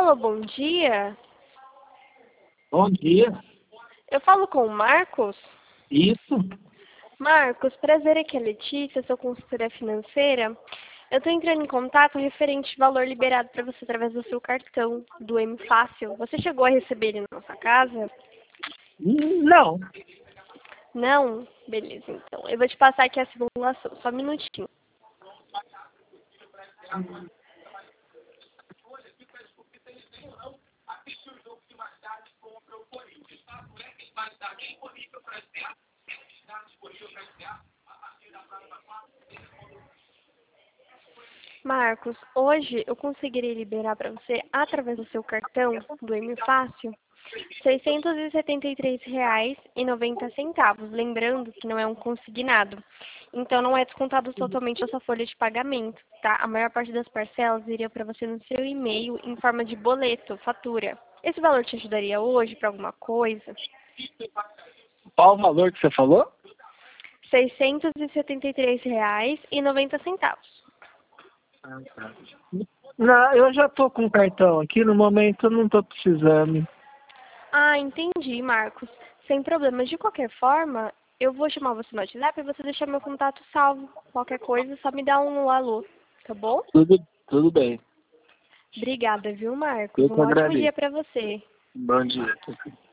Alô, bom dia. Bom dia. Eu falo com o Marcos. Isso? Marcos, prazer, aqui é a Letícia, sou consultora financeira. Eu estou entrando em contato referente ao valor liberado para você através do seu cartão do M Fácil. Você chegou a receber ele na nossa casa? Não. Não? Beleza, então. Eu vou te passar aqui a simulação, só um minutinho. Marcos, hoje eu conseguiria liberar para você, através do seu cartão do M Fácil, R$ 673,90. Lembrando que não é um consignado. Então, não é descontado totalmente a sua folha de pagamento, tá? A maior parte das parcelas iria para você no seu e-mail em forma de boleto, fatura. Esse valor te ajudaria hoje para alguma coisa? Qual o valor que você falou? R$ 673,90. Não, eu já tô com o cartão aqui, no momento eu não tô precisando. Ah, entendi, Marcos. Sem problemas. De qualquer forma, eu vou chamar você no WhatsApp e você deixar meu contato salvo. Qualquer coisa, só me dá um alô, tá bom? Tudo bem. Obrigada, viu, Marcos? Eu que Um ótimo dia agradeço. para você. Bom dia.